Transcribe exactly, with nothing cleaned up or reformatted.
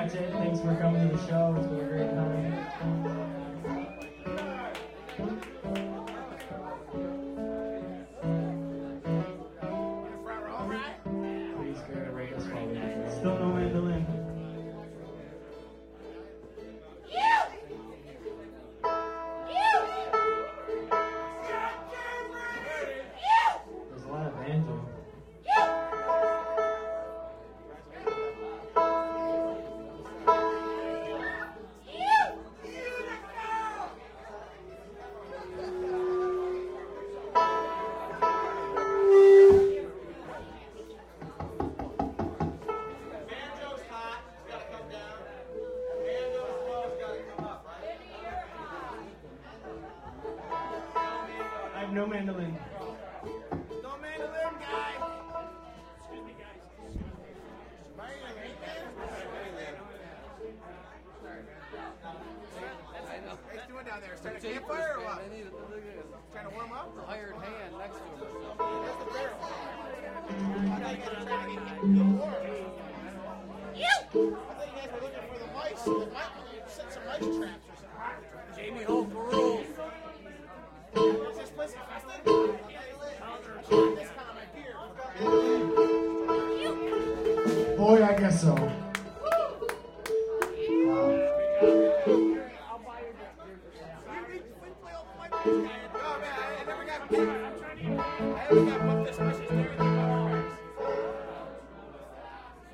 that's it. Thanks for coming to the show. It's been a great time. Please go to Rachel's Follow. Still no mandolin. There's a lot of banjo. I have no mandolin. No mandolin, guy. Excuse me, guys. What are you doing down there? Starting a campfire or what? Trying to warm up? The hired hand next to him. That's the barrel. I thought you guys were trying to get, get warm. I thought you guys were looking for the mice. The mice set some mice traps or something. Jamie Hope rules. Is this place infested? This kind of my beer. Boy, I guess so.